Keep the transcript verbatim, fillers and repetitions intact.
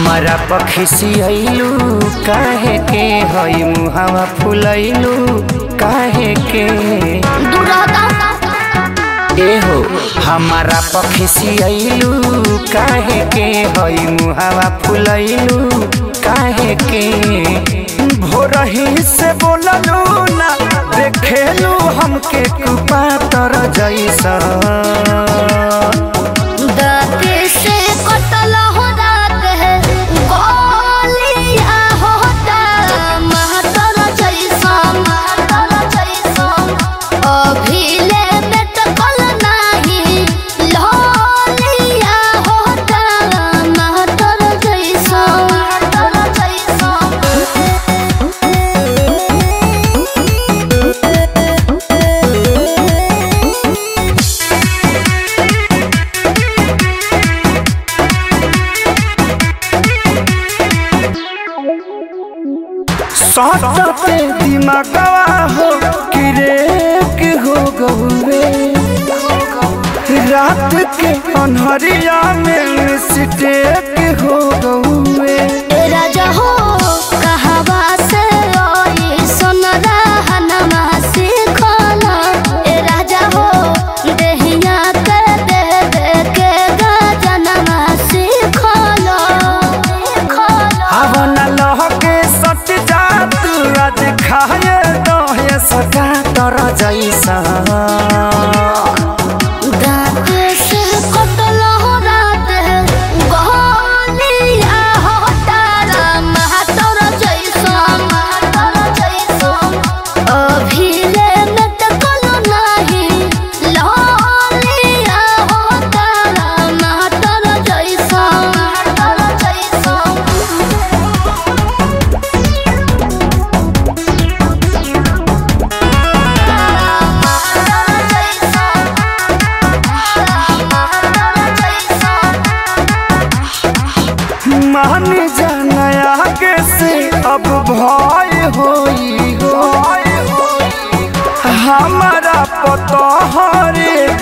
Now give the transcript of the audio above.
हमारा पखिसियलू काहे के हई मुहावा फुलैलू काहे के एहो हमारा पखिसियलू काहे के हई मुहावा फुलैलू काहे के भोरही से बोललू ना देखेलू हमके कुपातर जैसा सटते दिमागवा हो किरेक हो गए रात के अनहरिया में सिटेक हो गए राजा हो कहवा से आई सोनरा हनमा सीखला ए राजा हो देहिया के दे दे के गजनमा सीखला अब न लहके सट जा तू आज खाए दहे सका तर जैसा मान जानया के से अब भय होई हो हमारा पतहरे